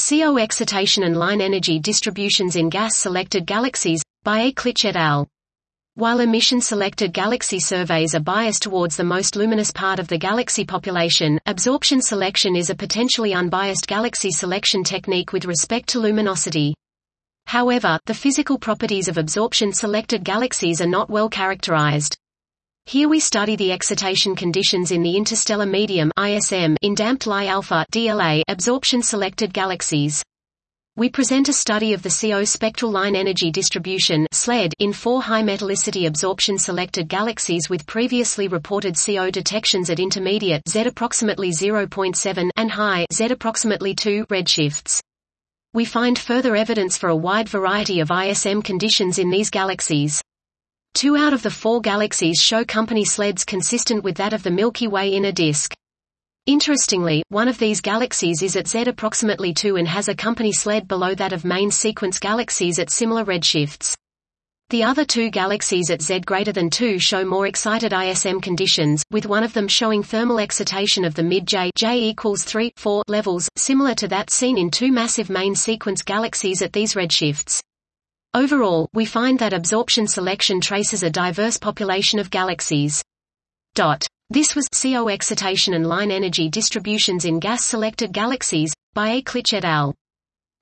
CO excitation and line energy distributions in gas-selected galaxies, by A. Klitsch et al. While emission-selected galaxy surveys are biased towards the most luminous part of the galaxy population, absorption selection is a potentially unbiased galaxy selection technique with respect to luminosity. However, the physical properties of absorption-selected galaxies are not well characterized. Here we study the excitation conditions in the interstellar medium (ISM) in damped Lie alpha (DLA) absorption-selected galaxies. We present a study of the CO spectral line energy distribution (SLED) in 4 high metallicity absorption-selected galaxies with previously reported CO detections at intermediate Z approximately 0.7 and high Z approximately 2 redshifts. We find further evidence for a wide variety of ISM conditions in these galaxies. 2 out of the 4 galaxies show company SLEDs consistent with that of the Milky Way inner disk. Interestingly, one of these galaxies is at Z approximately 2 and has a company SLED below that of main sequence galaxies at similar redshifts. The other 2 galaxies at Z greater than 2 show more excited ISM conditions, with one of them showing thermal excitation of the mid-J equals 3-4 levels, similar to that seen in 2 massive main sequence galaxies at these redshifts. Overall, we find that absorption selection traces a diverse population of galaxies. This was CO excitation and line energy distributions in gas-selected galaxies, by A. Klitsch et al.